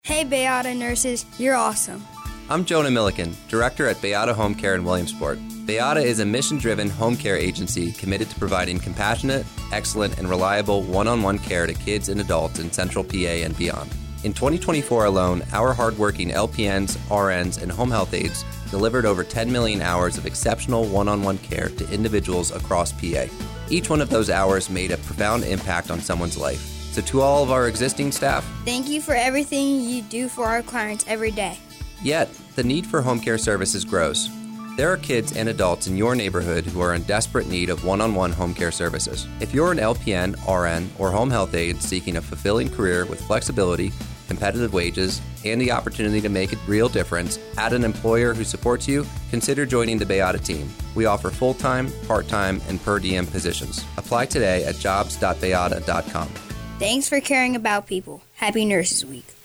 Hey, Beata nurses, you're awesome. I'm Jonah Milliken, Director at Beata Home Care in Williamsport. Beata is a mission-driven home care agency committed to providing compassionate, excellent, and reliable one-on-one care to kids and adults in Central PA and beyond. In 2024 alone, our hardworking LPNs, RNs, and home health aides delivered over 10 million hours of exceptional one-on-one care to individuals across PA. Each one of those hours made a profound impact on someone's life. So to all of our existing staff, thank you for everything you do for our clients every day. Yet, the need for home care services grows. There are kids and adults in your neighborhood who are in desperate need of one-on-one home care services. If you're an LPN, RN, or home health aide seeking a fulfilling career with flexibility, competitive wages, and the opportunity to make a real difference at an employer who supports you, consider joining the Beata team. We offer full-time, part-time, and per diem positions. Apply today at jobs.beata.com. Thanks for caring about people. Happy Nurses Week.